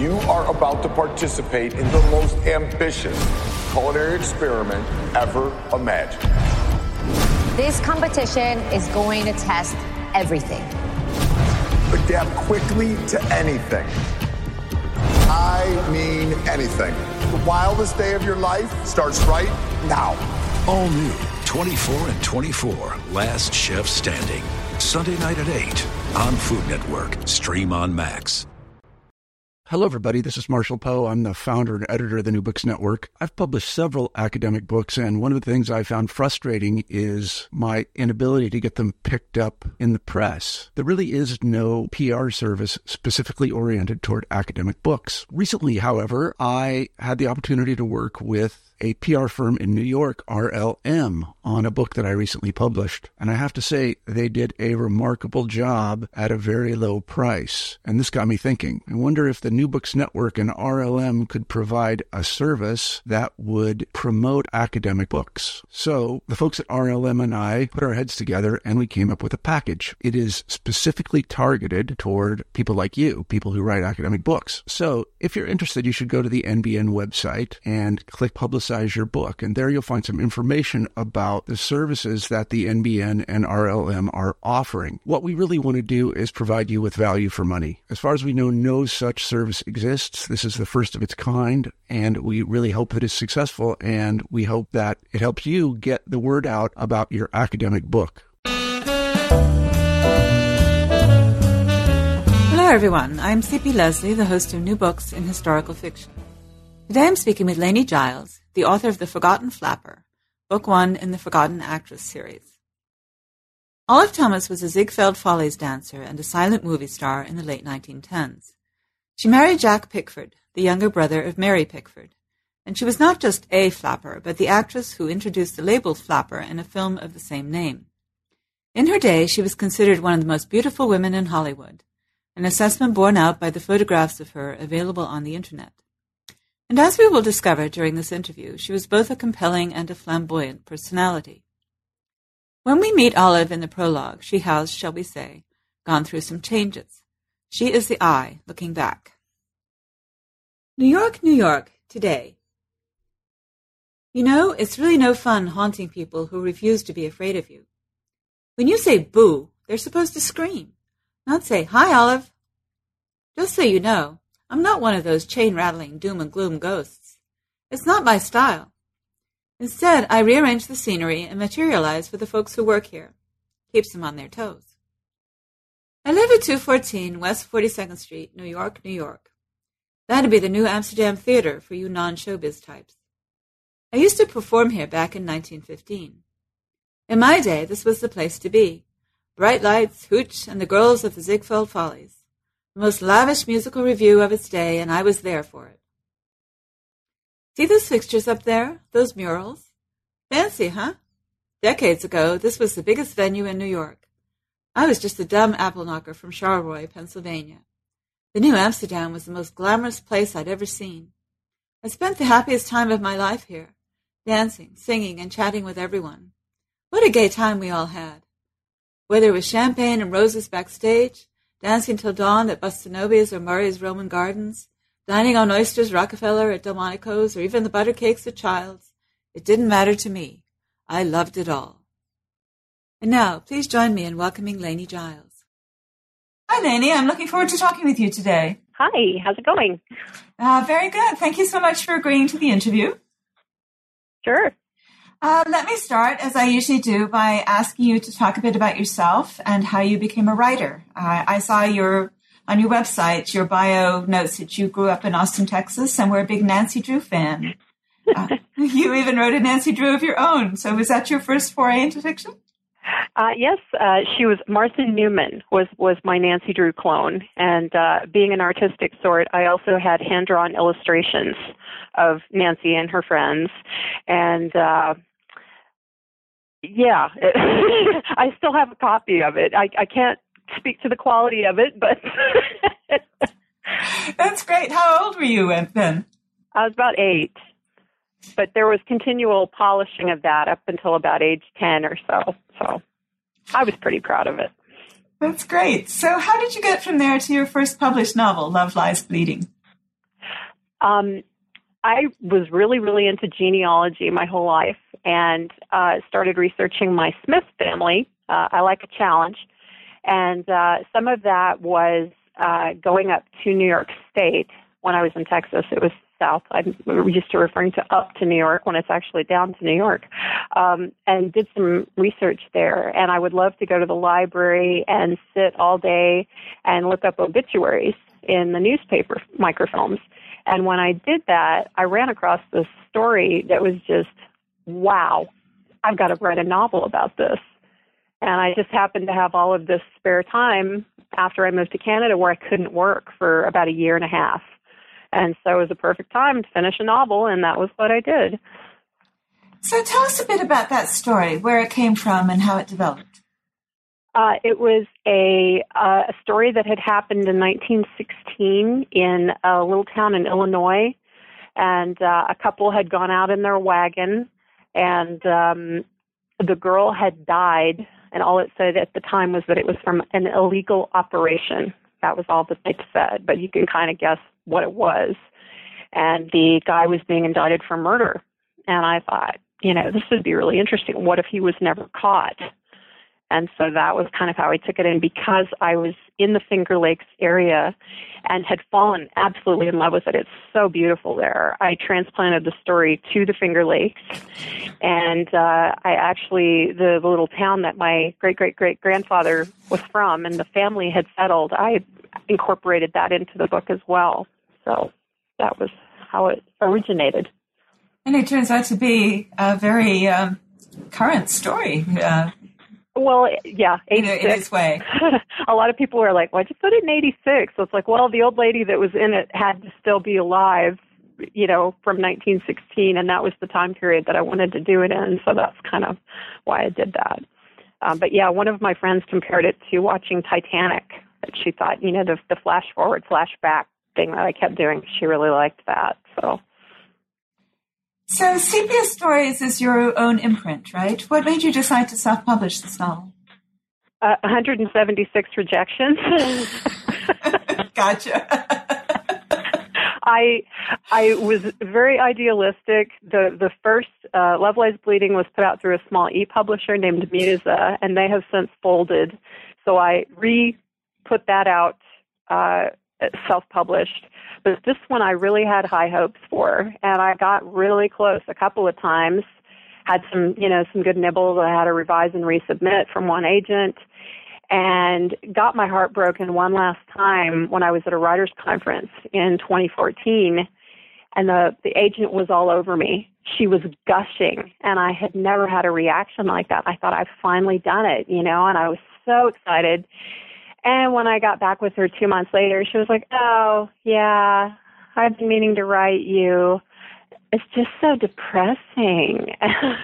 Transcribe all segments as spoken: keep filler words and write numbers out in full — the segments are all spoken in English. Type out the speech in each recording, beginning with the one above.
You are about to participate in the most ambitious culinary experiment ever imagined. This competition is going to test everything. Adapt quickly to anything. I mean anything. The wildest day of your life starts right now. All new, twenty-four and twenty-four, Last Chef Standing. Sunday night at eight on Food Network. Stream on Max. Hello, everybody. This is Marshall Poe. I'm the founder and editor of the New Books Network. I've published several academic books, and one of the things I found frustrating is my inability to get them picked up in the press. There really is no P R service specifically oriented toward academic books. Recently, however, I had the opportunity to work with a P R firm in New York, R L M, on a book that I recently published. And I have to say, they did a remarkable job at a very low price. And this got me thinking. I wonder if the New Books Network and R L M could provide a service that would promote academic books. So the folks at R L M and I put our heads together and we came up with a package. It is specifically targeted toward people like you, people who write academic books. So if you're interested, you should go to the N B N website and click Publicize your book, and there you'll find some information about the services that the N B N and R L M are offering. What we really want to do is provide you with value for money. As far as we know, no such service exists. This is the first of its kind, and we really hope that it's successful, and we hope that it helps you get the word out about your academic book. Hello, everyone. I'm C P Leslie, the host of New Books in Historical Fiction. Today I'm speaking with Lainey Giles, the author of The Forgotten Flapper, book one in the Forgotten Actress series. Olive Thomas was a Ziegfeld Follies dancer and a silent movie star in the late nineteen tens. She married Jack Pickford, the younger brother of Mary Pickford, and she was not just a flapper, but the actress who introduced the label flapper in a film of the same name. In her day, she was considered one of the most beautiful women in Hollywood, an assessment borne out by the photographs of her available on the Internet. And as we will discover during this interview, she was both a compelling and a flamboyant personality. When we meet Olive in the prologue, she has, shall we say, gone through some changes. She is the eye looking back. New York, New York, today. You know, it's really no fun haunting people who refuse to be afraid of you. When you say boo, they're supposed to scream, not say, "Hi, Olive." Just so you know, I'm not one of those chain-rattling doom-and-gloom ghosts. It's not my style. Instead, I rearrange the scenery and materialize for the folks who work here. Keeps them on their toes. I live at two fourteen West forty-second Street, New York, New York. That'd be the new Amsterdam Theater for you non-showbiz types. I used to perform here back in nineteen fifteen. In my day, this was the place to be. Bright lights, hooch, and the girls of the Ziegfeld Follies. The most lavish musical review of its day, and I was there for it. See those fixtures up there? Those murals? Fancy, huh? Decades ago, this was the biggest venue in New York. I was just a dumb apple knocker from Charleroi, Pennsylvania. The New Amsterdam was the most glamorous place I'd ever seen. I spent the happiest time of my life here, dancing, singing, and chatting with everyone. What a gay time we all had. Whether it was champagne and roses backstage, dancing till dawn at Bustanovi's or Murray's Roman Gardens, dining on oysters Rockefeller at Delmonico's, or even the butter cakes at Child's, it didn't matter to me. I loved it all. And now, please join me in welcoming Lainey Giles. Hi, Lainey. I'm looking forward to talking with you today. Hi. How's it going? Uh, very good. Thank you so much for agreeing to the interview. Sure. Uh, let me start, as I usually do, by asking you to talk a bit about yourself and how you became a writer. Uh, I saw your on your website, your bio notes that you grew up in Austin, Texas, and were a big Nancy Drew fan. Uh, you even wrote a Nancy Drew of your own. So was that your first foray into fiction? Uh, yes, uh, she was, Martha Newman was, was my Nancy Drew clone. And uh, being an artistic sort, I also had hand-drawn illustrations of Nancy and her friends. And uh, yeah, I still have a copy of it. I, I can't speak to the quality of it, but... That's great. How old were you then? I was about eight. But there was continual polishing of that up until about age ten or so. So I was pretty proud of it. That's great. So how did you get from there to your first published novel, Love Lies Bleeding? Um, I was really, really into genealogy my whole life and uh, started researching my Smith family. Uh, I like a challenge. And uh, some of that was uh, going up to New York State. When I was in Texas, it was south. I'm used to referring to up to New York when it's actually down to New York, um, and did some research there. And I would love to go to the library and sit all day and look up obituaries in the newspaper microfilms. And when I did that, I ran across this story that was just, wow, I've got to write a novel about this. And I just happened to have all of this spare time after I moved to Canada where I couldn't work for about a year and a half. And so it was a perfect time to finish a novel, and that was what I did. So tell us a bit about that story, where it came from and how it developed. Uh, it was a, uh, a story that had happened in nineteen sixteen in a little town in Illinois, and uh, a couple had gone out in their wagon, and um, the girl had died, and all it said at the time was that it was from an illegal operation. That was all that they said, but you can kind of guess what it was. And the guy was being indicted for murder, and I thought, you know, this would be really interesting. What if he was never caught? And so that was kind of how I took it in, because I was in the Finger Lakes area and had fallen absolutely in love with it. It's so beautiful there. I transplanted the story to the Finger Lakes, and uh, I actually, the, the little town that my great-great-great-grandfather was from and the family had settled, I incorporated that into the book as well. So that was how it originated. And it turns out to be a very um, current story. Uh Well, yeah, eighty-six. In its way. A lot of people were like, why'd you put it in eighty-six? So it's like, well, the old lady that was in it had to still be alive, you know, from nineteen sixteen, and that was the time period that I wanted to do it in, so that's kind of why I did that. Um, but, yeah, one of my friends compared it to watching Titanic. She thought, you know, the, the flash-forward, flash-back thing that I kept doing, she really liked that, so... So Sepia Stories is your own imprint, right? What made you decide to self-publish this novel? Uh, one hundred seventy-six rejections. Gotcha. I I was very idealistic. The the first uh, Love Lies Bleeding was put out through a small e-publisher named Musa, and they have since folded. So I re-put that out uh, self-published. But this one I really had high hopes for, and I got really close a couple of times. Had some, you know, some good nibbles. I had to revise and resubmit from one agent, and got my heart broken one last time when I was at a writers' conference in twenty fourteen, and the, the agent was all over me. She was gushing, and I had never had a reaction like that. I thought, I've finally done it, you know, and I was so excited. And when I got back with her two months later, she was like, oh, yeah, I've been meaning to write you. It's just so depressing.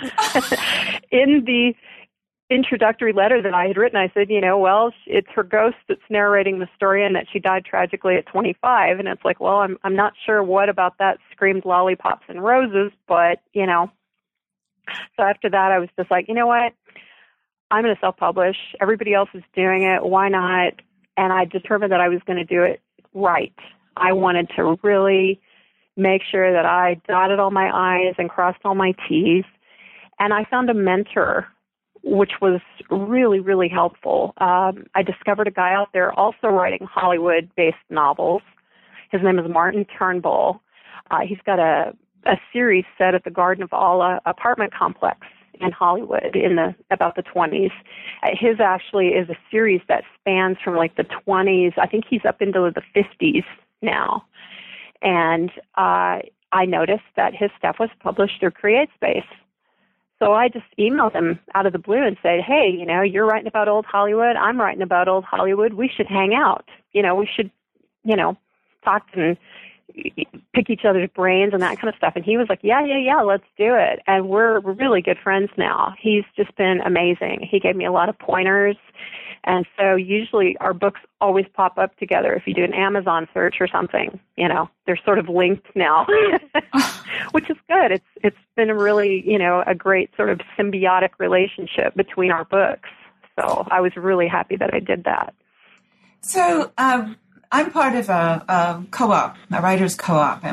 In the introductory letter that I had written, I said, you know, well, it's her ghost that's narrating the story and that she died tragically at twenty-five. And it's like, well, I'm I'm not sure what about that screamed lollipops and roses, but, you know. So after that, I was just like, you know what? I'm going to self-publish. Everybody else is doing it. Why not? And I determined that I was going to do it right. I wanted to really make sure that I dotted all my I's and crossed all my T's. And I found a mentor, which was really, really helpful. Um, I discovered a guy out there also writing Hollywood-based novels. His name is Martin Turnbull. Uh, he's got a, a series set at the Garden of Allah apartment complex in Hollywood in the about the twenties. Uh, his actually is a series that spans from like the twenties. I think he's up into the fifties now. And uh, I noticed that his stuff was published through CreateSpace. So I just emailed him out of the blue and said, hey, you know, you're writing about old Hollywood. I'm writing about old Hollywood. We should hang out. You know, we should, you know, talk and pick each other's brains and that kind of stuff. And he was like, yeah, yeah, yeah, let's do it. And we're really good friends now. He's just been amazing. He gave me a lot of pointers. And so usually our books always pop up together. If you do an Amazon search or something, you know, they're sort of linked now, which is good. It's It's been a really, you know, a great sort of symbiotic relationship between our books. So I was really happy that I did that. So, um, I'm part of a, a co-op, a writer's co-op, and we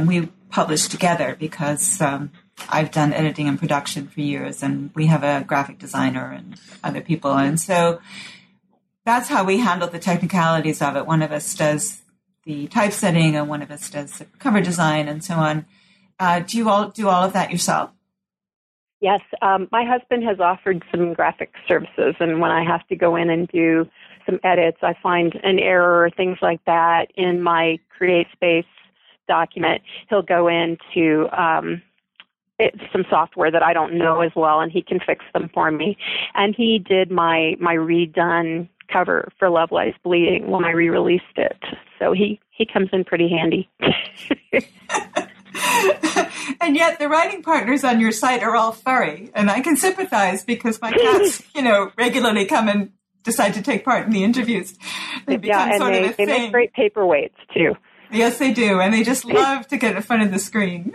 published together because um, I've done editing and production for years, and we have a graphic designer and other people. And so that's how we handle the technicalities of it. One of us does the typesetting and one of us does the cover design and so on. Uh, do you all do all of that yourself? Yes. Um, my husband has offered some graphic services, and when I have to go in and do some edits, I find an error or things like that in my CreateSpace document, he'll go into um, it, some software that I don't know as well, and he can fix them for me. And he did my, my redone cover for Love Lies Bleeding when I re-released it. So he, he comes in pretty handy. And yet the writing partners on your site are all furry, and I can sympathize because my cats, you know, regularly come and decide to take part in the interviews. They become yeah, and sort they, of a they thing. make great paperweights, too. Yes, they do, and they just love to get in front of the screen.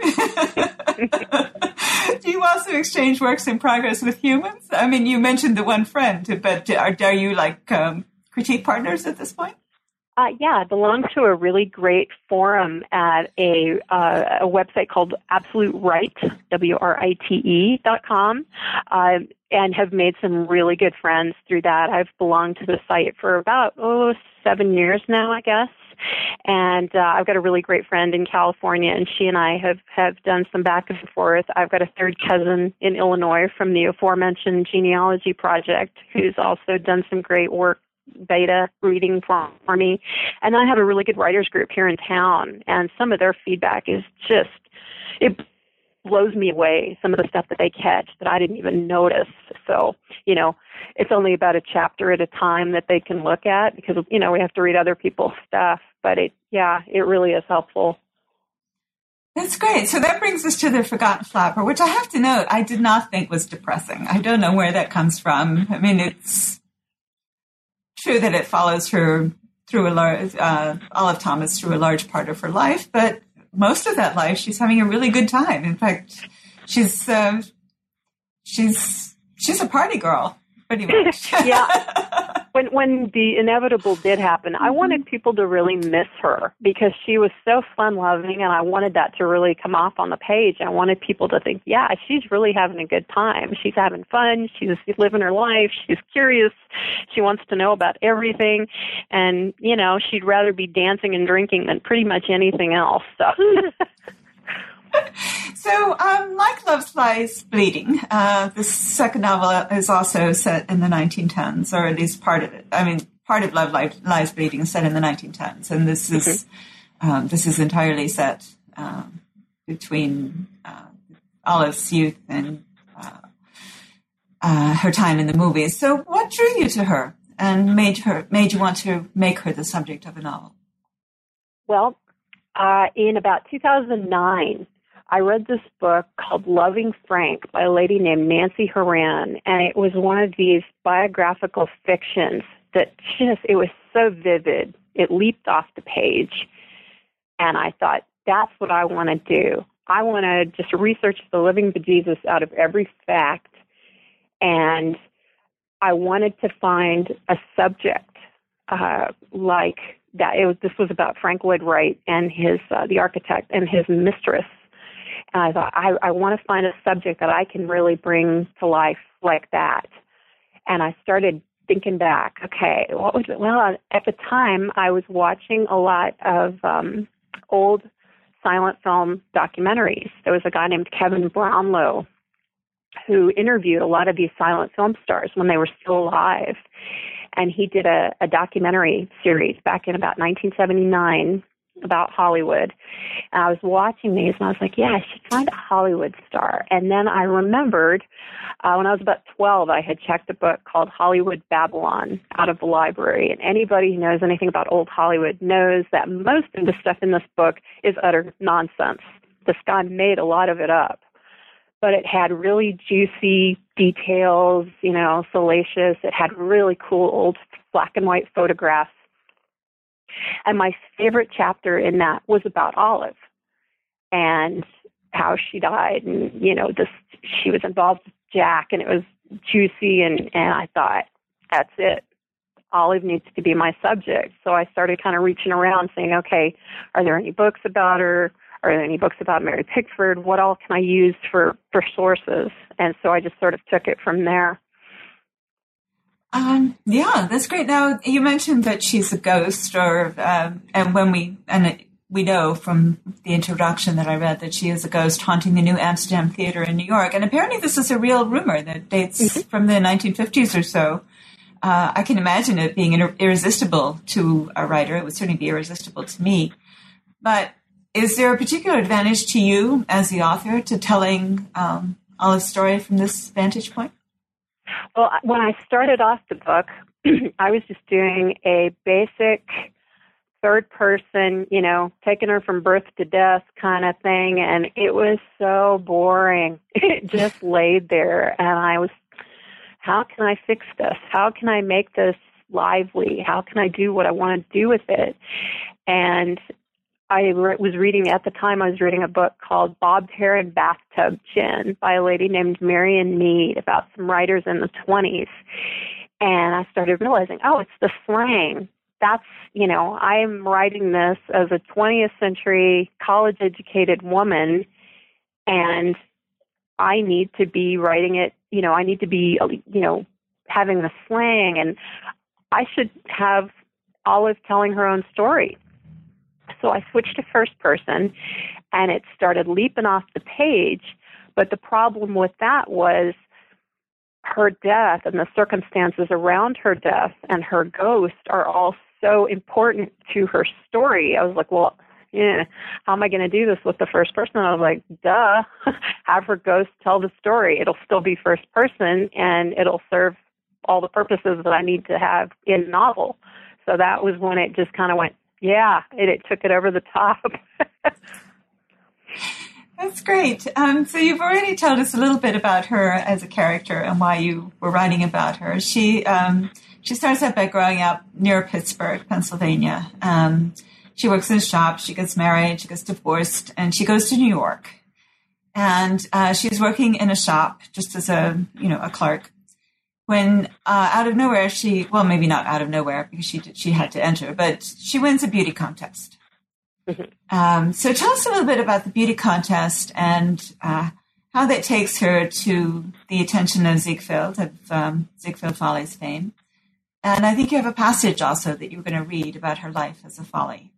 Do you also exchange works in progress with humans? I mean, you mentioned the one friend, but are, are you like um, critique partners at this point? Uh, yeah, I belong to a really great forum at a, uh, a website called Absolute Right, W R I T E dot com, uh, and have made some really good friends through that. I've belonged to the site for about, oh, seven years now, I guess. And uh, I've got a really great friend in California, and she and I have, have done some back and forth. I've got a third cousin in Illinois from the aforementioned genealogy project who's also done some great work, beta reading for, for me. And I have a really good writers group here in town, and some of their feedback is just, it blows me away, some of the stuff that they catch that I didn't even notice. So, you know, it's only about a chapter at a time that they can look at because, you know, we have to read other people's stuff. But it, yeah, it really is helpful. That's great. So that brings us to The Forgotten Flapper, which I have to note, I did not think was depressing. I don't know where that comes from. I mean, it's true that it follows her through a large, uh, Olive Thomas through a large part of her life, but most of that life, she's having a really good time. In fact, she's uh, she's she's a party girl, pretty much. Yeah. When when the inevitable did happen, I wanted people to really miss her because she was so fun-loving, and I wanted that to really come off on the page. I wanted people to think, yeah, she's really having a good time. She's having fun. She's living her life. She's curious. She wants to know about everything. And, you know, she'd rather be dancing and drinking than pretty much anything else. So... So, um, like Love Lies Bleeding, uh, the second novel is also set in the nineteen tens, or at least part of it. I mean, part of Love Lies Bleeding is set in the nineteen tens, and this is mm-hmm. um, this is entirely set um, between uh, Olive's youth and uh, uh, her time in the movies. So, what drew you to her and made her made you want to make her the subject of a novel? Well, uh, in about two thousand nine. I read this book called Loving Frank by a lady named Nancy Horan, and it was one of these biographical fictions that just, it was so vivid. It leaped off the page, and I thought, that's what I want to do. I want to just research the living bejesus out of every fact, and I wanted to find a subject uh, like that. It was, this was about Frank Lloyd Wright and his, uh, the architect, and his mistress. And I thought, I, I want to find a subject that I can really bring to life like that. And I started thinking back, okay, what was it? Well, at the time, I was watching a lot of um, old silent film documentaries. There was a guy named Kevin Brownlow who interviewed a lot of these silent film stars when they were still alive. And he did a, a documentary series back in about nineteen seventy-nine about Hollywood. And I was watching these, and I was like, yeah, I should find a Hollywood star. And then I remembered uh, when I was about twelve, I had checked a book called Hollywood Babylon out of the library. And anybody who knows anything about old Hollywood knows that most of the stuff in this book is utter nonsense. This guy made a lot of it up. But it had really juicy details, you know, salacious. It had really cool old black and white photographs. And my favorite chapter in that was about Olive and how she died. And, you know, this, she was involved with Jack, and it was juicy. And, and I thought, that's it. Olive needs to be my subject. So I started kind of reaching around saying, okay, are there any books about her? are there any books about Mary Pickford? What all can I use for, for sources? And so I just sort of took it from there. Um, yeah, that's great. Now, you mentioned that she's a ghost, or um, and when we and it, we know from the introduction that I read that she is a ghost haunting the New Amsterdam Theater in New York, and apparently this is a real rumor that dates mm-hmm. from the nineteen fifties or so. Uh, I can imagine it being ir- irresistible to a writer. It would certainly be irresistible to me. But is there a particular advantage to you as the author to telling um, Olive's story from this vantage point? Well, when I started off the book, I was just doing a basic third person, you know, taking her from birth to death kind of thing, and it was so boring. It just laid there, and I was, how can I fix this? How can I make this lively? How can I do what I want to do with it? And I re- was reading, at the time, I was reading a book called Bobbed Hair and Bathtub Gin by a lady named Marian Mead about some writers in the twenties. And I started realizing, oh, it's the slang. That's, you know, I'm writing this as a twentieth century college-educated woman, and I need to be writing it, you know, I need to be, you know, having the slang, and I should have Olive telling her own story. So I switched to first person, and it started leaping off the page. But the problem with that was her death and the circumstances around her death and her ghost are all so important to her story. I was like, well, yeah, how am I going to do this with the first person? And I was like, duh, have her ghost tell the story. It'll still be first person, and it'll serve all the purposes that I need to have in the novel. So that was when it just kind of went, yeah, it, it took it over the top. That's great. Um, so you've already told us a little bit about her as a character and why you were writing about her. She um, she starts out by growing up near Pittsburgh, Pennsylvania. Um, she works in a shop. She gets married. She gets divorced, and she goes to New York. And uh, she's working in a shop just as a you know a clerk. When uh, out of nowhere, she, well, maybe not out of nowhere because she did, she had to enter, but she wins a beauty contest. Mm-hmm. Um, so tell us a little bit about the beauty contest and uh, how that takes her to the attention of Ziegfeld, of um, Ziegfeld Follies fame. And I think you have a passage also that you were going to read about her life as a Folly.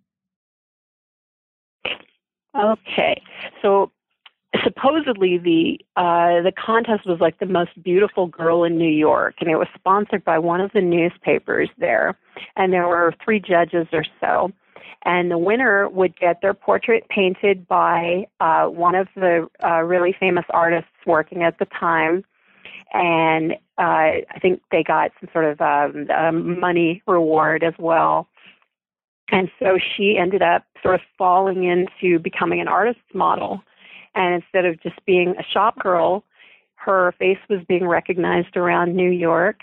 Okay. So supposedly the uh, the contest was like the most beautiful girl in New York, and it was sponsored by one of the newspapers there, and there were three judges or so, and the winner would get their portrait painted by uh, one of the uh, really famous artists working at the time, and uh, I think they got some sort of um, um, money reward as well. And so she ended up sort of falling into becoming an artist's model. And instead of just being a shop girl, her face was being recognized around New York,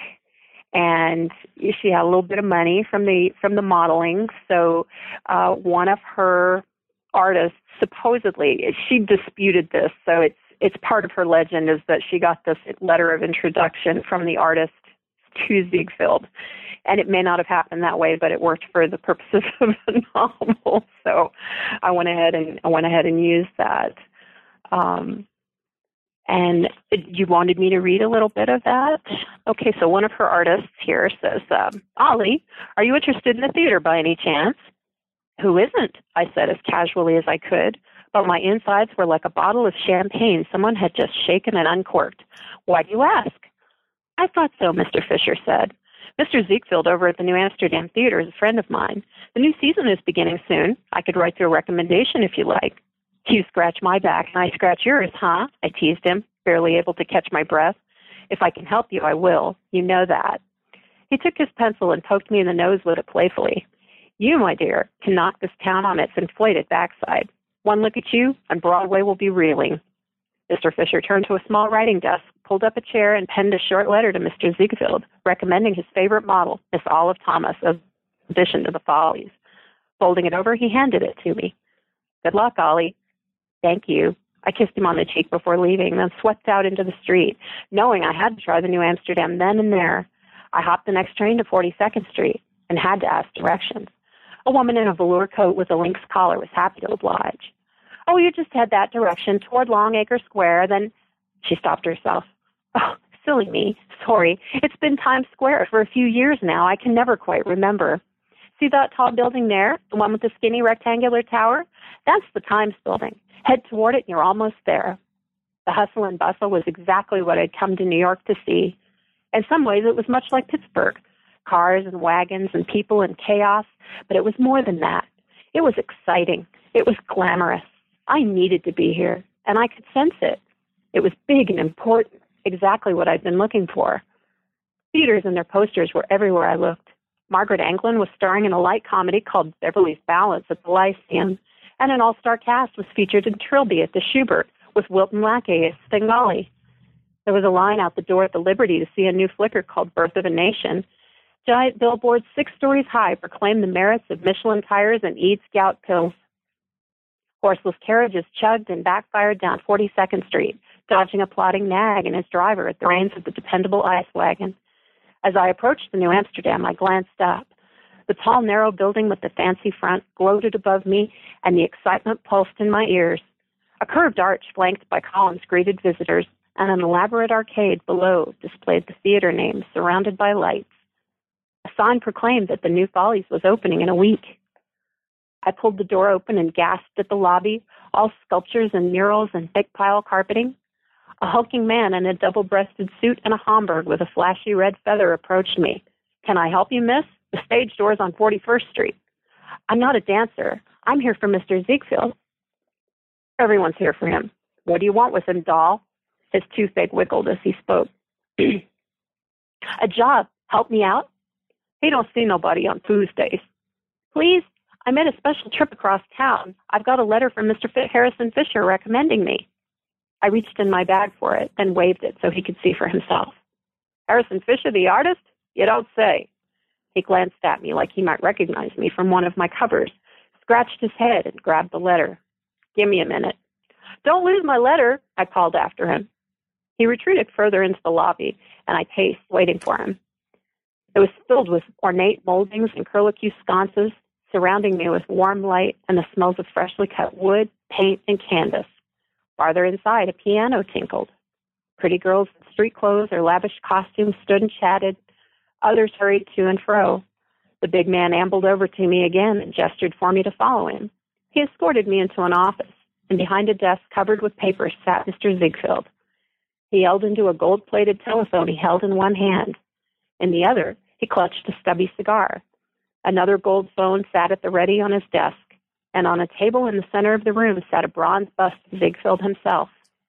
and she had a little bit of money from the from the modeling. So uh, one of her artists, supposedly, she disputed this, so it's it's part of her legend, is that she got this letter of introduction from the artist to Ziegfeld. And it may not have happened that way, but it worked for the purposes of the novel. So I went ahead and I went ahead and used that. Um, and you wanted me to read a little bit of that? Okay, so one of her artists here says, um, Ollie, are you interested in the theater by any chance? Who isn't? I said as casually as I could, but my insides were like a bottle of champagne someone had just shaken and uncorked. Why do you ask? I thought so, Mister Fisher said. Mister Ziegfeld over at the New Amsterdam Theater is a friend of mine. The new season is beginning soon. I could write you a recommendation if you like. You scratch my back and I scratch yours, huh? I teased him, barely able to catch my breath. If I can help you, I will. You know that. He took his pencil and poked me in the nose with it playfully. You, my dear, can knock this town on its inflated backside. One look at you, and Broadway will be reeling. Mister Fisher turned to a small writing desk, pulled up a chair, and penned a short letter to Mister Ziegfeld, recommending his favorite model, Miss Olive Thomas, as addition to the Follies. Folding it over, he handed it to me. Good luck, Ollie. Thank you. I kissed him on the cheek before leaving, then swept out into the street, knowing I had to try the New Amsterdam then and there. I hopped the next train to forty-second Street and had to ask directions. A woman in a velour coat with a lynx collar was happy to oblige. Oh, you just head that direction toward Longacre Square, then... She stopped herself. Oh, silly me. Sorry. It's been Times Square for a few years now. I can never quite remember. See that tall building there, the one with the skinny rectangular tower? That's the Times building. Head toward it and you're almost there. The hustle and bustle was exactly what I'd come to New York to see. In some ways, it was much like Pittsburgh. Cars and wagons and people and chaos, but it was more than that. It was exciting. It was glamorous. I needed to be here, and I could sense it. It was big and important, exactly what I'd been looking for. Theaters and their posters were everywhere I looked. Margaret Anglin was starring in a light comedy called Beverly's Ballads at the Lyceum, and an all-star cast was featured in Trilby at the Schubert with Wilton Lackey as Svengali. There was a line out the door at the Liberty to see a new flicker called Birth of a Nation. Giant billboards six stories high proclaimed the merits of Michelin tires and Eads gout pills. Horseless carriages chugged and backfired down forty-second Street, dodging a plodding nag and his driver at the reins of the dependable ice wagon. As I approached the New Amsterdam, I glanced up. The tall, narrow building with the fancy front gloated above me, and the excitement pulsed in my ears. A curved arch flanked by columns greeted visitors, and an elaborate arcade below displayed the theater names surrounded by lights. A sign proclaimed that the New Follies was opening in a week. I pulled the door open and gasped at the lobby, all sculptures and murals and thick pile carpeting. A hulking man in a double-breasted suit and a Homburg with a flashy red feather approached me. Can I help you, miss? The stage door's on forty-first Street. I'm not a dancer. I'm here for Mister Ziegfeld. Everyone's here for him. What do you want with him, doll? His toothache wiggled as he spoke. A job. Help me out? He don't see nobody on Tuesdays. Please? I made a special trip across town. I've got a letter from Mister F- Harrison Fisher recommending me. I reached in my bag for it, then waved it so he could see for himself. Harrison Fisher, the artist? You don't say. He glanced at me like he might recognize me from one of my covers, scratched his head, and grabbed the letter. Give me a minute. Don't lose my letter, I called after him. He retreated further into the lobby, and I paced, waiting for him. It was filled with ornate moldings and curlicue sconces, surrounding me with warm light and the smells of freshly cut wood, paint, and canvas. Farther inside, a piano tinkled. Pretty girls in street clothes or lavish costumes stood and chatted. Others hurried to and fro. The big man ambled over to me again and gestured for me to follow him. He escorted me into an office, and behind a desk covered with papers sat Mister Ziegfeld. He yelled into a gold-plated telephone he held in one hand. In the other, he clutched a stubby cigar. Another gold phone sat at the ready on his desk, and on a table in the center of the room sat a bronze bust of Ziegfeld himself.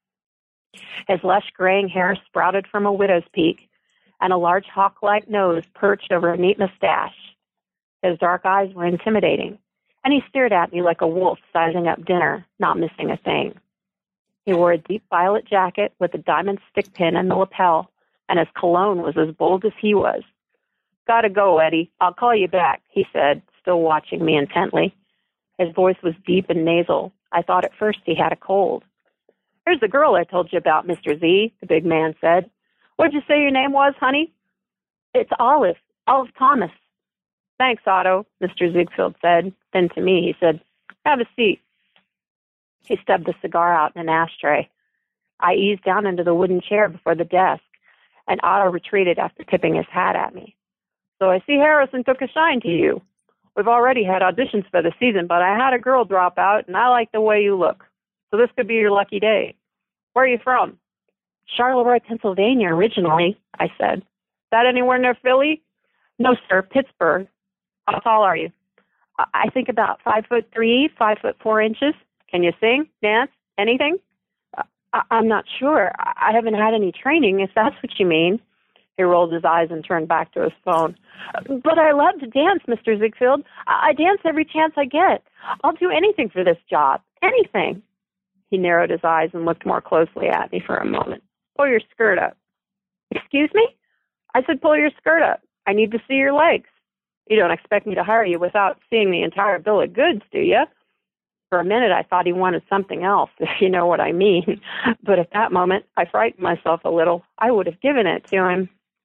His lush graying hair sprouted from a widow's peak, and a large hawk-like nose perched over a neat mustache. His dark eyes were intimidating, and he stared at me like a wolf sizing up dinner, not missing a thing. He wore a deep violet jacket with a diamond stick pin in the lapel, and his cologne was as bold as he was. Gotta go, Eddie. I'll call you back, he said, still watching me intently. His voice was deep and nasal. I thought at first he had a cold. Here's the girl I told you about, Mister Z, the big man said. What'd you say your name was, honey? It's Olive. Olive Thomas. Thanks, Otto, Mister Ziegfeld said. Then to me, he said, have a seat. He stubbed the cigar out in an ashtray. I eased down into the wooden chair before the desk, and Otto retreated after tipping his hat at me. So I see Harrison took a shine to you. We've already had auditions for the season, but I had a girl drop out, and I like the way you look. So this could be your lucky day. Where are you from? Charleroi, Pennsylvania, originally, I said. That anywhere near Philly? No, sir, Pittsburgh. How tall are you? I think about five foot three, five foot four inches. Can you sing, dance, anything? I- I'm not sure. I haven't had any training, if that's what you mean. He rolled his eyes and turned back to his phone. But I love to dance, Mister Ziegfeld. I dance every chance I get. I'll do anything for this job. Anything. He narrowed his eyes and looked more closely at me for a moment. Pull your skirt up. Excuse me? I said pull your skirt up. I need to see your legs. You don't expect me to hire you without seeing the entire bill of goods, do you? For a minute, I thought he wanted something else, if you know what I mean. But at that moment, I frightened myself a little. I would have given it to him.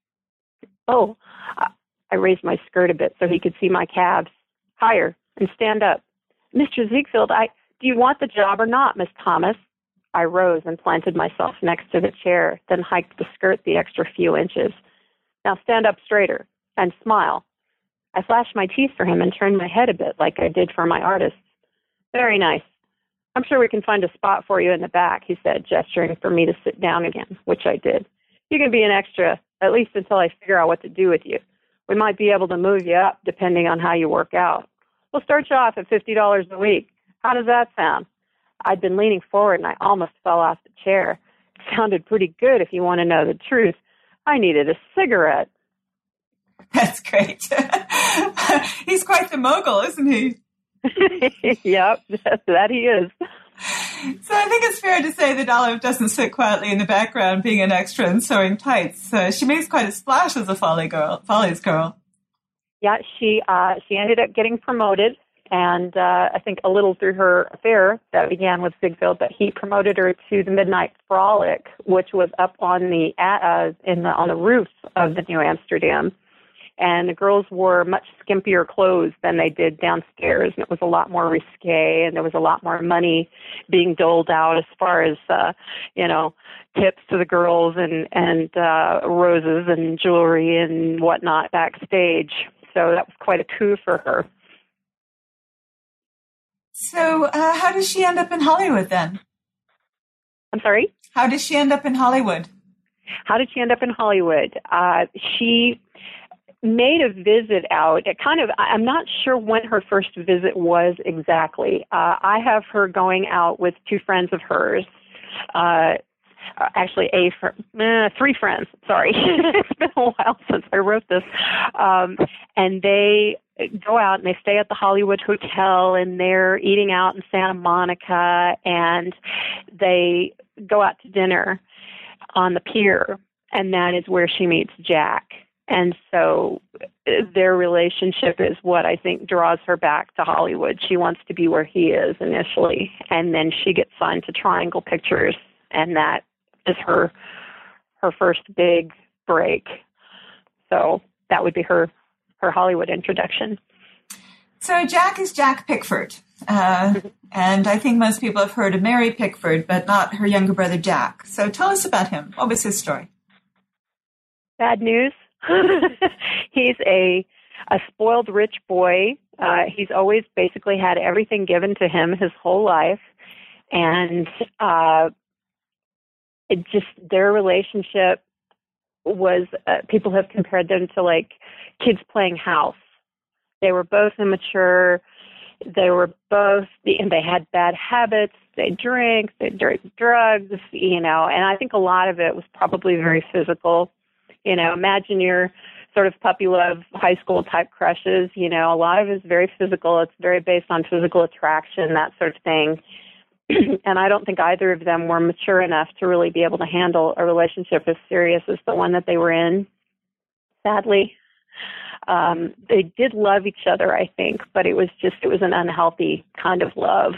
Oh, I raised my skirt a bit so he could see my calves. Higher and stand up. Mister Ziegfeld, I, Do you want the job or not, Miss Thomas? I rose and planted myself next to the chair, then hiked the skirt the extra few inches. Now stand up straighter and smile. I flashed my teeth for him and turned my head a bit like I did for my artists. Very nice. I'm sure we can find a spot for you in the back, he said, gesturing for me to sit down again, which I did. You can be an extra, at least until I figure out what to do with you. We might be able to move you up depending on how you work out. We'll start you off at fifty dollars a week. How does that sound? I'd been leaning forward and I almost fell off the chair. It sounded pretty good if you want to know the truth. I needed a cigarette. That's great. He's quite the mogul, isn't he? Yep, that he is. So I think it's fair to say that Olive doesn't sit quietly in the background being an extra and sewing tights. So she makes quite a splash as a Folly girl, Follies girl. Yeah, she uh, she ended up getting promoted, and uh, I think a little through her affair that began with Ziegfeld, but he promoted her to the Midnight Frolic, which was up on the uh, in the on the roof of the New Amsterdam. And the girls wore much skimpier clothes than they did downstairs, and it was a lot more risque, and there was a lot more money being doled out as far as, uh, you know, tips to the girls and, and uh, roses and jewelry and whatnot backstage. So that was quite a coup for her. So uh, how does she end up in Hollywood then? I'm sorry? How does she end up in Hollywood? How did she end up in Hollywood? Uh, she... made a visit out. It kind of, I'm not sure when her first visit was exactly. Uh, I have her going out with two friends of hers. Uh, actually, a fr- eh, three friends. Sorry, it's been a while since I wrote this. Um, and they go out and they stay at the Hollywood Hotel, and they're eating out in Santa Monica, and they go out to dinner on the pier, and that is where she meets Jack. And so their relationship is what I think draws her back to Hollywood. She wants to be where he is initially, and then she gets signed to Triangle Pictures, and that is her her first big break. So that would be her her Hollywood introduction. So Jack is Jack Pickford, uh, and I think most people have heard of Mary Pickford, but not her younger brother Jack. So tell us about him. What was his story? Bad news. He's a a spoiled rich boy. Uh, he's always basically had everything given to him his whole life, and uh, it just their relationship was. Uh, people have compared them to like kids playing house. They were both immature. They were both, and they had bad habits. They drank. They drank drugs. You know, and I think a lot of it was probably very physical. You know, imagine your sort of puppy love high school type crushes. You know, a lot of it is very physical. It's very based on physical attraction, that sort of thing. And I don't think either of them were mature enough to really be able to handle a relationship as serious as the one that they were in, sadly. Um, they did love each other, I think, but it was just, it was an unhealthy kind of love.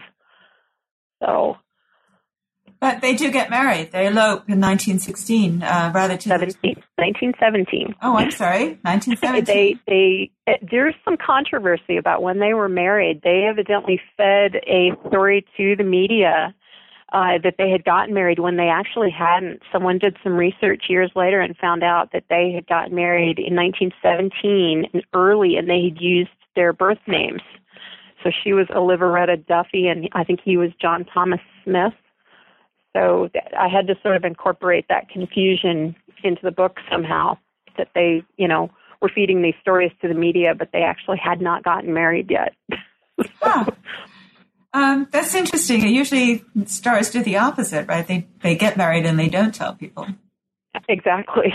So... But they do get married. They elope in nineteen sixteen, uh, rather to seventeen, nineteen seventeen. Oh, I'm sorry, nineteen seventeen. they, they, there's some controversy about when they were married. They evidently fed a story to the media uh, that they had gotten married when they actually hadn't. Someone did some research years later and found out that they had gotten married in nineteen seventeen and early, and they had used their birth names. So she was Oliveretta Duffy, and I think he was John Thomas Smith. So I had to sort of incorporate that confusion into the book somehow, that they, you know, were feeding these stories to the media, but they actually had not gotten married yet. Huh. Um, that's interesting. Usually stars do the opposite, right? They they get married and they don't tell people. Exactly.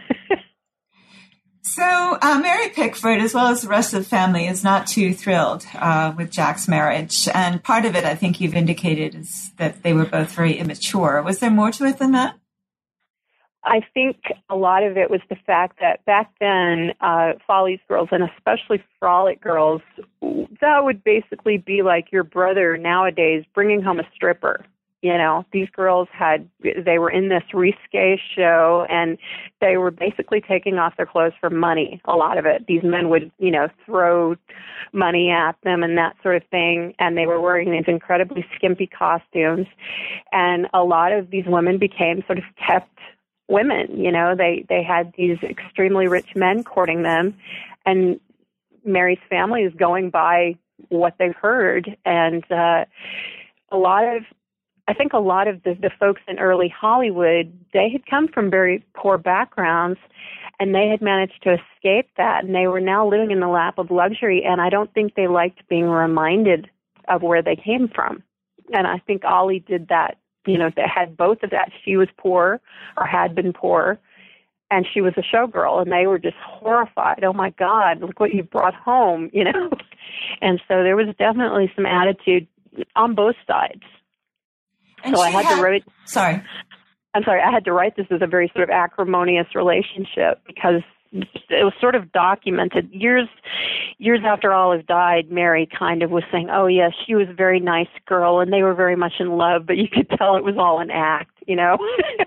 So uh, Mary Pickford, as well as the rest of the family, is not too thrilled uh, with Jack's marriage. And part of it, I think you've indicated, is that they were both very immature. Was there more to it than that? I think a lot of it was the fact that back then, uh, Follies girls, and especially Frolic girls, that would basically be like your brother nowadays bringing home a stripper. You know, these girls had, they were in this risque show, and they were basically taking off their clothes for money, a lot of it. These men would, you know, throw money at them and that sort of thing, and they were wearing these incredibly skimpy costumes. And a lot of these women became sort of kept women, you know. They, they had these extremely rich men courting them, and Mary's family is going by what they've heard. And uh, a lot of, I think a lot of the, the folks in early Hollywood, they had come from very poor backgrounds, and they had managed to escape that, and they were now living in the lap of luxury, and I don't think they liked being reminded of where they came from. And I think Ollie did that. You know, they had both of that. She was poor, or had been poor, and she was a showgirl, and they were just horrified. Oh, my God, look what you brought home, you know. And so there was definitely some attitude on both sides. And so I had, had to write. Sorry, I'm sorry. I had to write this as a very sort of acrimonious relationship, because it was sort of documented years, years after Olive died. Mary kind of was saying, "Oh yes, she was a very nice girl, and they were very much in love, but you could tell it was all an act," you know.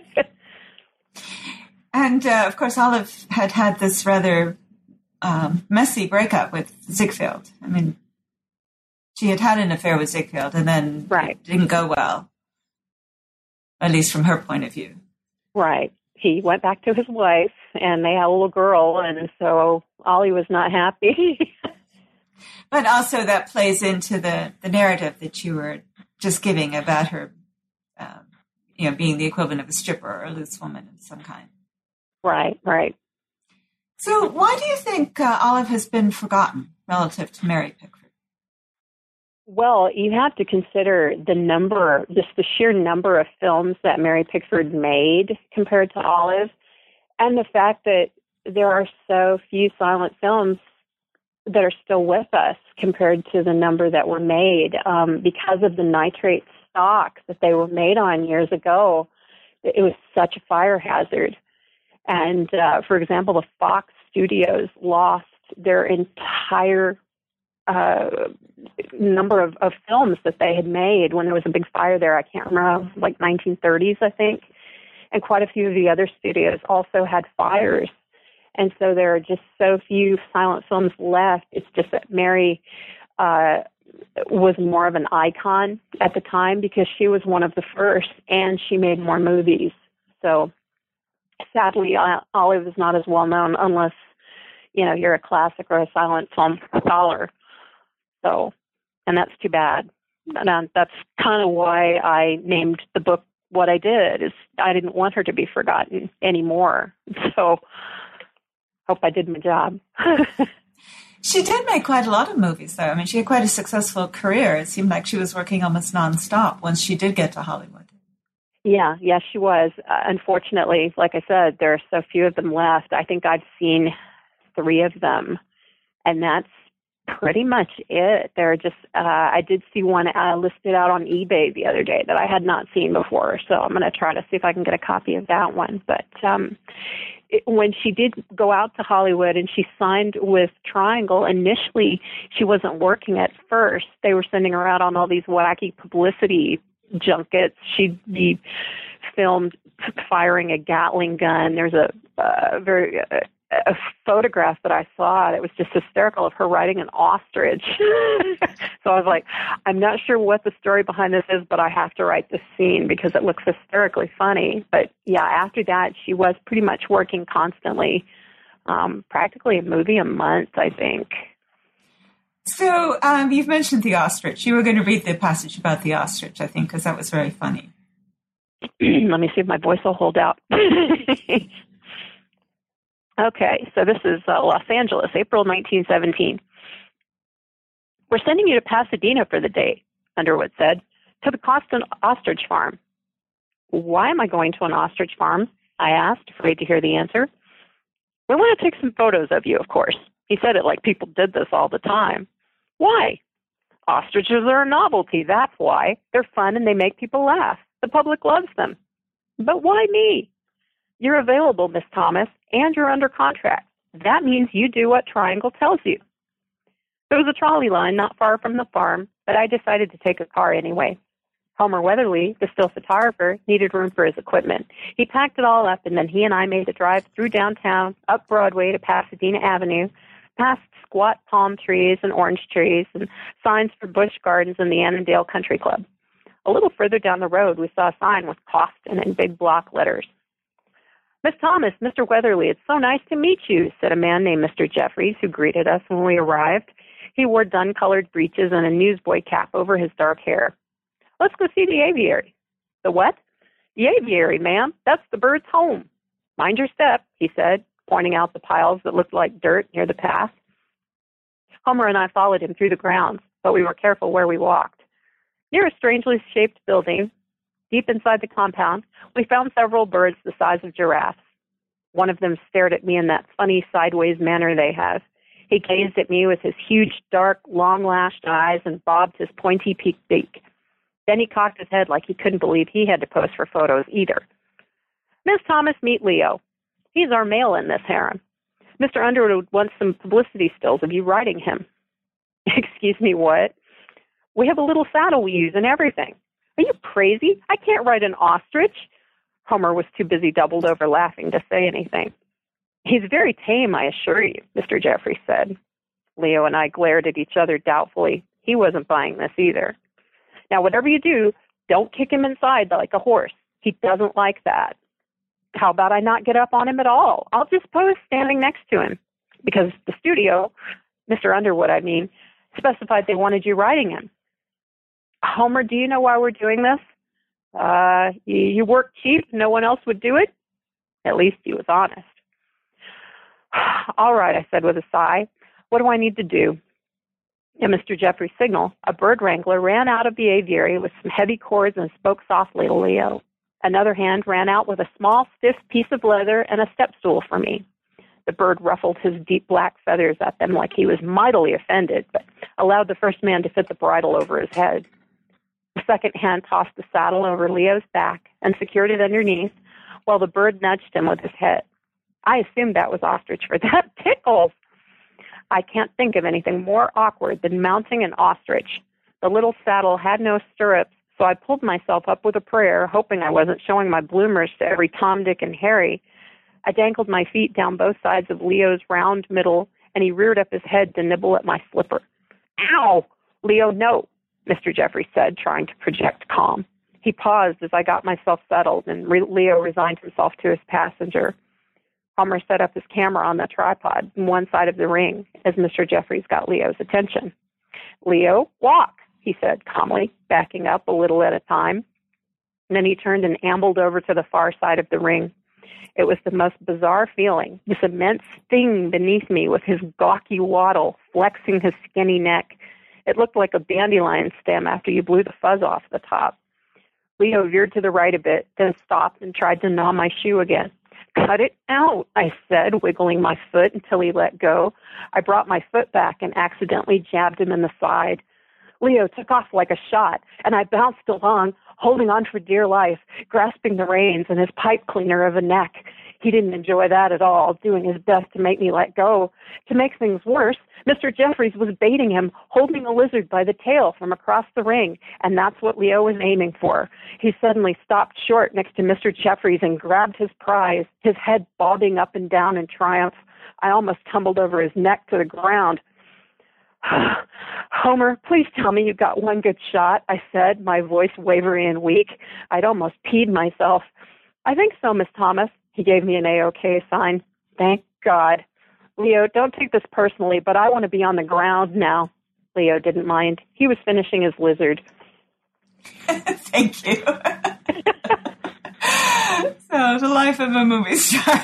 And uh, of course, Olive had had this rather um, messy breakup with Ziegfeld. I mean, she had had an affair with Ziegfeld, and then right. it didn't go well. At least from her point of view. Right. He went back to his wife, and they had a little girl, and so Ollie was not happy. But also that plays into the, the narrative that you were just giving about her, um, you know, being the equivalent of a stripper or a loose woman of some kind. Right, right. So why do you think uh, Olive has been forgotten relative to Mary Pickford? Well, you have to consider the number, just the sheer number of films that Mary Pickford made compared to Olive, and the fact that there are so few silent films that are still with us compared to the number that were made um, because of the nitrate stock that they were made on years ago. It was such a fire hazard. And, uh, for example, the Fox Studios lost their entire uh, number of, of films that they had made when there was a big fire there. I can't remember, like nineteen thirties, I think. And quite a few of the other studios also had fires. And so there are just so few silent films left. It's just that Mary uh, was more of an icon at the time because she was one of the first, and she made more movies. So sadly, Olive is not as well known unless, you know, you're a classic or a silent film scholar. So, and that's too bad. And that's kind of why I named the book what I did, is I didn't want her to be forgotten anymore. So hope I did my job. She did make quite a lot of movies, though. I mean, she had quite a successful career. It seemed like she was working almost nonstop once she did get to Hollywood. Yeah, yeah, she was. Uh, unfortunately, like I said, there are so few of them left. I think I've seen three of them, and that's pretty much it. There are just, uh, I did see one uh, listed out on eBay the other day that I had not seen before, so I'm going to try to see if I can get a copy of that one. But um, it, when she did go out to Hollywood and she signed with Triangle, initially she wasn't working at first. They were sending her out on all these wacky publicity junkets. She'd be filmed firing a Gatling gun. There's a, a very a, a photograph that I saw that was just hysterical of her riding an ostrich. So I was like, I'm not sure what the story behind this is, but I have to write this scene because it looks hysterically funny. But yeah, after that, she was pretty much working constantly, um, practically a movie a month, I think. So um, you've mentioned the ostrich. You were going to read the passage about the ostrich, I think, because that was very funny. Let me see if my voice will hold out. Okay, so this is uh, Los Angeles, April nineteen seventeen. We're sending you to Pasadena for the day, Underwood said, to the Costin Ostrich Farm. Why am I going to an ostrich farm? I asked, afraid to hear the answer. We want to take some photos of you, of course. He said it like people did this all the time. Why? Ostriches are a novelty, that's why. They're fun and they make people laugh. The public loves them. But why me? You're available, Miss Thomas, and you're under contract. That means you do what Triangle tells you. There was a trolley line not far from the farm, but I decided to take a car anyway. Homer Weatherly, the still photographer, needed room for his equipment. He packed it all up, and then he and I made the drive through downtown, up Broadway to Pasadena Avenue, past squat palm trees and orange trees, and signs for Busch Gardens and the Annandale Country Club. A little further down the road, we saw a sign with Costin in big block letters. Miss Thomas, Mister Weatherly, it's so nice to meet you, said a man named Mister Jeffries, who greeted us when we arrived. He wore dun-colored breeches and a newsboy cap over his dark hair. Let's go see the aviary. The what? The aviary, ma'am. That's the bird's home. Mind your step, he said, pointing out the piles that looked like dirt near the path. Homer and I followed him through the grounds, but we were careful where we walked. Near a strangely shaped building, deep inside the compound, we found several birds the size of giraffes. One of them stared at me in that funny sideways manner they have. He gazed at me with his huge, dark, long-lashed eyes and bobbed his pointy-peaked beak. Then he cocked his head like he couldn't believe he had to pose for photos either. Miss Thomas, meet Leo. He's our male in this harem. Mister Underwood wants some publicity stills of you riding him. Excuse me, what? We have a little saddle we use and everything. Are you crazy? I can't ride an ostrich. Homer was too busy doubled over laughing to say anything. He's very tame, I assure you, Mister Jeffries said. Leo and I glared at each other doubtfully. He wasn't buying this either. Now, whatever you do, don't kick him inside like a horse. He doesn't like that. How about I not get up on him at all? I'll just pose standing next to him. Because the studio, Mister Underwood, I mean, specified they wanted you riding him. Homer, do you know why we're doing this? Uh, you, you work cheap. No one else would do it? At least he was honest. All right, I said with a sigh. What do I need to do? At Mister Jeffrey's signal, a bird wrangler ran out of the aviary with some heavy cords and spoke softly to Leo. Another hand ran out with a small, stiff piece of leather and a step stool for me. The bird ruffled his deep black feathers at them like he was mightily offended, but allowed the first man to fit the bridle over his head. The second hand tossed the saddle over Leo's back and secured it underneath, while the bird nudged him with his head. I assumed that was ostrich, for that tickles. I can't think of anything more awkward than mounting an ostrich. The little saddle had no stirrups, so I pulled myself up with a prayer, hoping I wasn't showing my bloomers to every Tom, Dick, and Harry. I dangled my feet down both sides of Leo's round middle, and he reared up his head to nibble at my slipper. Ow! Leo, no, Mister Jeffries said, trying to project calm. He paused as I got myself settled, and re- Leo resigned himself to his passenger. Homer set up his camera on the tripod on one side of the ring as Mister Jeffries got Leo's attention. Leo, walk, he said calmly, backing up a little at a time. And then he turned and ambled over to the far side of the ring. It was the most bizarre feeling, this immense thing beneath me with his gawky waddle flexing his skinny neck. It looked like a dandelion stem after you blew the fuzz off the top. Leo veered to the right a bit, then stopped and tried to gnaw my shoe again. Cut it out, I said, wiggling my foot until he let go. I brought my foot back and accidentally jabbed him in the side. Leo took off like a shot, and I bounced along, holding on for dear life, grasping the reins and his pipe cleaner of a neck. He didn't enjoy that at all, doing his best to make me let go. To make things worse, Mister Jeffries was baiting him, holding a lizard by the tail from across the ring, and that's what Leo was aiming for. He suddenly stopped short next to Mister Jeffries and grabbed his prize, his head bobbing up and down in triumph. I almost tumbled over his neck to the ground. Homer, please tell me you got one good shot, I said, my voice wavery and weak. I'd almost peed myself. I think so, Miss Thomas. He gave me an A-OK sign. Thank God. Leo, don't take this personally, but I want to be on the ground now. Leo didn't mind. He was finishing his lizard. Thank you. So, the life of a movie star.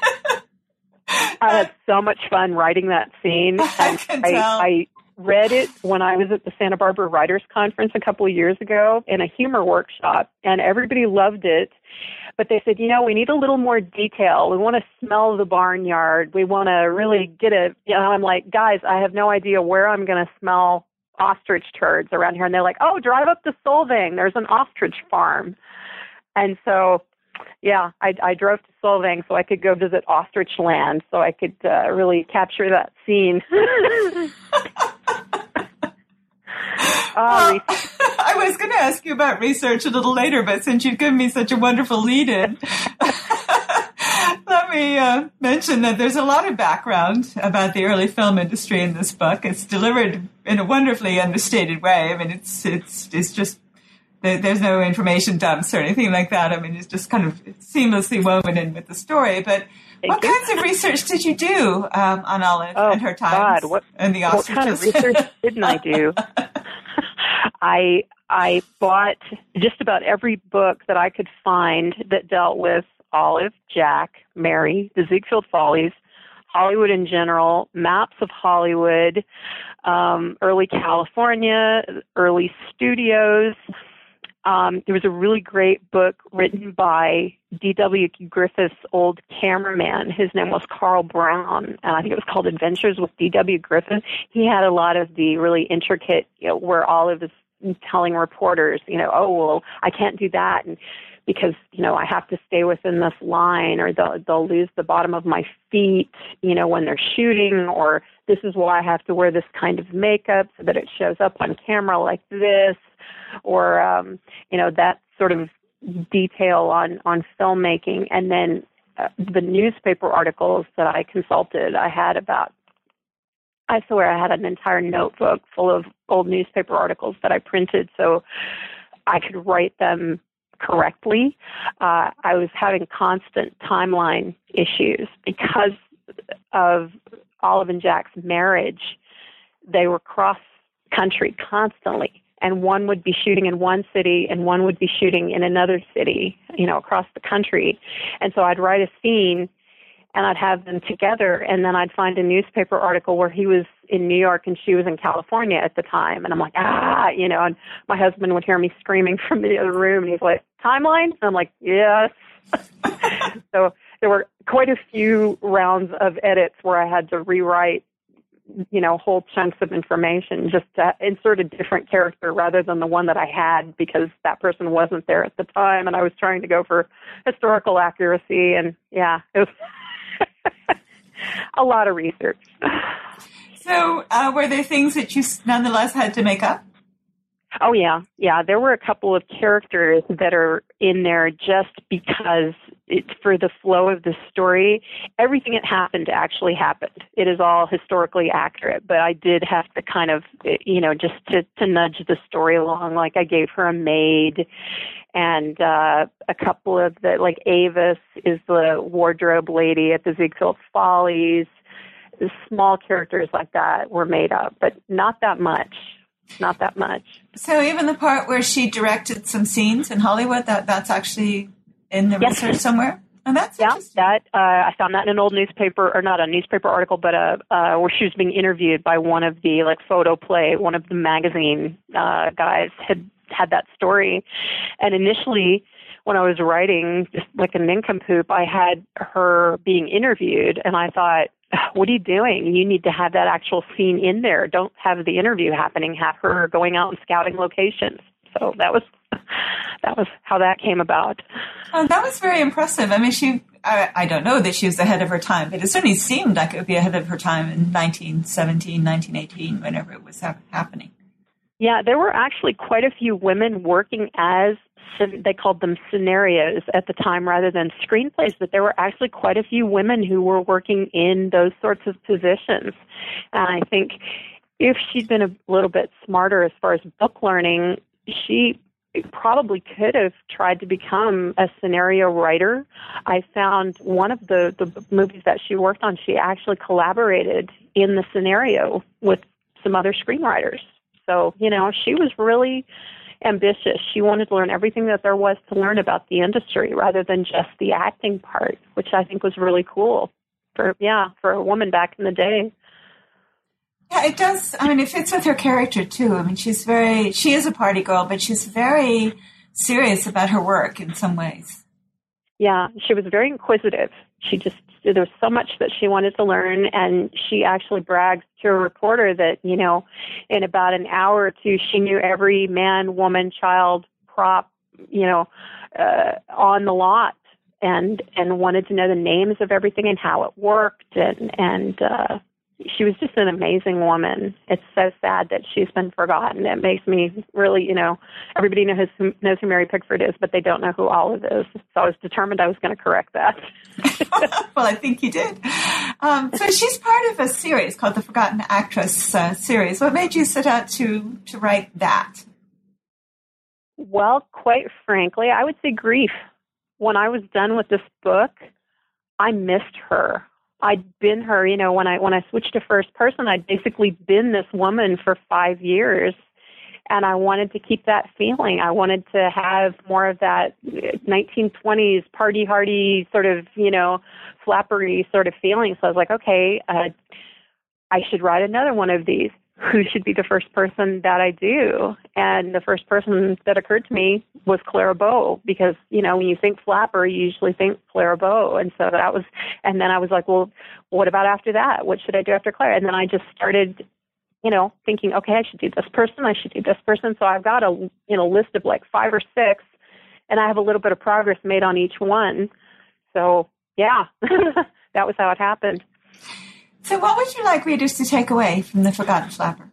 I had so much fun writing that scene. I can I, tell. I read it when I was at the Santa Barbara Writers Conference a couple of years ago in a humor workshop, and everybody loved it. But they said, you know, we need a little more detail. We want to smell the barnyard. We want to really get a, you know, I'm like, guys, I have no idea where I'm going to smell ostrich turds around here. And they're like, oh, drive up to Solvang. There's an ostrich farm. And so, yeah, I, I drove to Solvang so I could go visit Ostrich Land, so I could uh, really capture that scene. Uh, well, I was going to ask you about research a little later, but since you've given me such a wonderful lead-in, let me uh, mention that there's a lot of background about the early film industry in this book. It's delivered in a wonderfully understated way. I mean, it's it's it's just there, there's no information dumps or anything like that. I mean, it's just kind of seamlessly woven in with the story. But Thank what you. kinds of research did you do um, on Olive Oh, and her times God, what, and the what ostriches? kind of research didn't I do? I I bought just about every book that I could find that dealt with Olive, Jack, Mary, the Ziegfeld Follies, Hollywood in general, maps of Hollywood, um, early California, early studios. Um, there was a really great book written by D W Griffith's old cameraman. His name was Carl Brown, and I think it was called Adventures with D W Griffith. He had a lot of the really intricate, you know, where Olive is telling reporters, you know, oh, well, I can't do that, and because, you know, I have to stay within this line, or they'll, they'll lose the bottom of my feet, you know, when they're shooting, or this is why I have to wear this kind of makeup so that it shows up on camera like this, or, um, you know, that sort of detail on, on filmmaking. And then uh, the newspaper articles that I consulted, I had about, I swear I had an entire notebook full of old newspaper articles that I printed so I could write them correctly. Uh, I was having constant timeline issues because of Olive and Jack's marriage. They were cross-country constantly, and one would be shooting in one city and one would be shooting in another city, you know, across the country. And so I'd write a scene and I'd have them together, and then I'd find a newspaper article where he was in New York and she was in California at the time. And I'm like, ah, you know, and my husband would hear me screaming from the other room, and he's like, timeline? And I'm like, yes. So there were quite a few rounds of edits where I had to rewrite, you know, whole chunks of information just to insert a different character rather than the one that I had, because that person wasn't there at the time, and I was trying to go for historical accuracy. And yeah, it was a lot of research. So uh, were there things that you nonetheless had to make up? Oh, yeah. Yeah, there were a couple of characters that are in there just because it's for the flow of the story. Everything that happened actually happened. It is all historically accurate, but I did have to kind of, you know, just to, to nudge the story along. Like I gave her a maid, and uh, a couple of the, like Avis is the wardrobe lady at the Ziegfeld Follies. Small characters like that were made up, but not that much. Not that much. So even the part where she directed some scenes in Hollywood, that that's actually in the Yes. research somewhere? And that's Yeah, interesting. that uh, I found that in an old newspaper, or not a newspaper article, but uh, uh, where she was being interviewed by one of the, like, Photo Play, one of the magazine uh, guys had had that story. And initially, when I was writing, just like a nincompoop, I had her being interviewed, and I thought, what are you doing? You need to have that actual scene in there. Don't have the interview happening. Have her going out and scouting locations. So that was that was how that came about. Oh, that was very impressive. I mean, she, I, I don't know that she was ahead of her time, but it certainly seemed like it would be ahead of her time in nineteen seventeen, nineteen eighteen, whenever it was ha- happening. Yeah, there were actually quite a few women working as, they called them scenarios at the time rather than screenplays, but there were actually quite a few women who were working in those sorts of positions. And I think if she'd been a little bit smarter as far as book learning, she probably could have tried to become a scenario writer. I found one of the, the movies that she worked on, she actually collaborated in the scenario with some other screenwriters. So, you know, she was really ambitious. She wanted to learn everything that there was to learn about the industry rather than just the acting part, which I think was really cool for, yeah, for a woman back in the day. Yeah, it does. I mean, it fits with her character, too. I mean, she's very, she is a party girl, but she's very serious about her work in some ways. Yeah, she was very inquisitive. She just, there was so much that she wanted to learn, and she actually bragged to a reporter that, you know, in about an hour or two, she knew every man, woman, child, prop, you know, uh, on the lot, and and wanted to know the names of everything and how it worked, and, and uh, she was just an amazing woman. It's so sad that she's been forgotten. It makes me really, you know, everybody knows who, knows who Mary Pickford is, but they don't know who Olive is. So I was determined I was going to correct that. Well, I think you did. Um, so she's part of a series called the Forgotten Actress uh, series. What made you set out to, to write that? Well, quite frankly, I would say grief. When I was done with this book, I missed her. I'd been her, you know, when I when I switched to first person, I'd basically been this woman for five years, and I wanted to keep that feeling. I wanted to have more of that nineteen twenties party hardy sort of, you know, flappery sort of feeling. So I was like, okay, uh, I should write another one of these. Who should be the first person that I do? And the first person that occurred to me was Clara Bow, because, you know, when you think flapper, you usually think Clara Bow. And so that was, and then I was like, well, what about after that? What should I do after Clara? And then I just started, you know, thinking, okay, I should do this person. I should do this person. So I've got a, you know, list of like five or six, and I have a little bit of progress made on each one. So yeah, that was how it happened. So what would you like readers to take away from The Forgotten Flapper?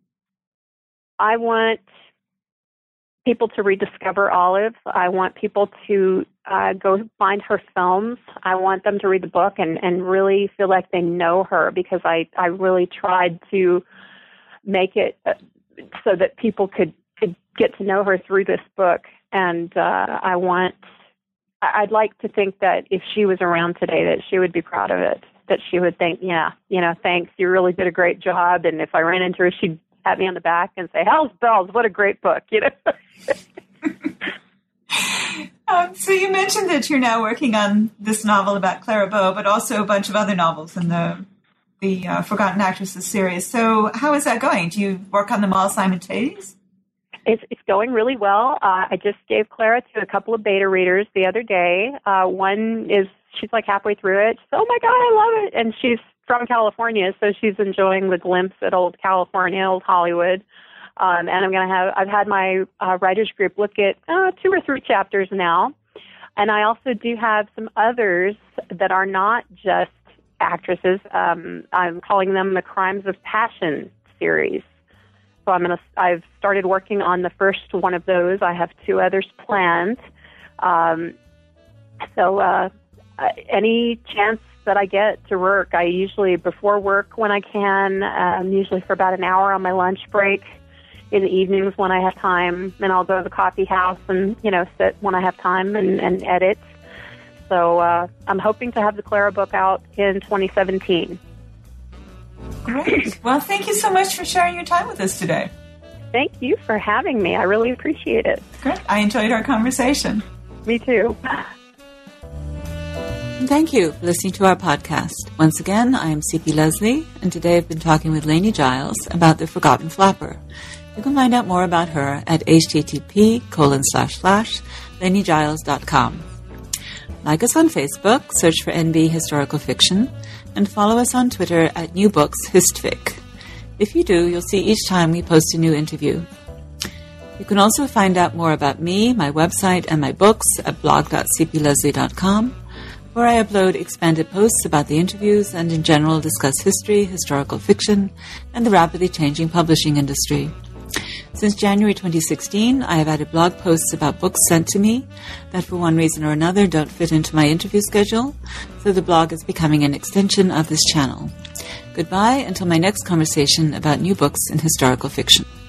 I want people to rediscover Olive. I want people to uh, go find her films. I want them to read the book and, and really feel like they know her, because I, I really tried to make it so that people could, could get to know her through this book. And uh, I want, I'd like to think that if she was around today, that she would be proud of it. That she would think, yeah, you know, thanks, you really did a great job. And if I ran into her, she'd pat me on the back and say, hell's bells, what a great book, you know. um, so you mentioned that you're now working on this novel about Clara Bow, but also a bunch of other novels in the the uh, Forgotten Actresses series. So how is that going? Do you work on them all simultaneously? It's, it's going really well. Uh, I just gave Clara to a couple of beta readers the other day. Uh, one is, she's like halfway through it. She's, oh my God, I love it. And she's from California, so she's enjoying the glimpse at old California, old Hollywood. Um, and I'm going to have, I've had my uh, writers group look at uh, two or three chapters now. And I also do have some others that are not just actresses. Um, I'm calling them the Crimes of Passion series. So I'm going to, I've started working on the first one of those. I have two others planned. Um, so uh, any chance that I get to work, I usually, before work when I can, um, usually for about an hour on my lunch break, in the evenings when I have time, and I'll go to the coffee house and, you know, sit when I have time and, and edit. So uh, I'm hoping to have the Clara book out in twenty seventeen. Great. Well, thank you so much for sharing your time with us today. Thank you for having me. I really appreciate it. Great. I enjoyed our conversation. Me too. Thank you for listening to our podcast. Once again, I am C P Leslie, and today I've been talking with Lainey Giles about The Forgotten Flapper. You can find out more about her at http colon slash slash laineygiles.com. Like us on Facebook, search for N B Historical Fiction, and follow us on Twitter at New Books Histfic. If you do, you'll see each time we post a new interview. You can also find out more about me, my website, and my books at blog dot c p leslie dot com, where I upload expanded posts about the interviews and in general discuss history, historical fiction, and the rapidly changing publishing industry. Since January twenty sixteen, I have added blog posts about books sent to me that for one reason or another don't fit into my interview schedule, so the blog is becoming an extension of this channel. Goodbye until my next conversation about new books in historical fiction.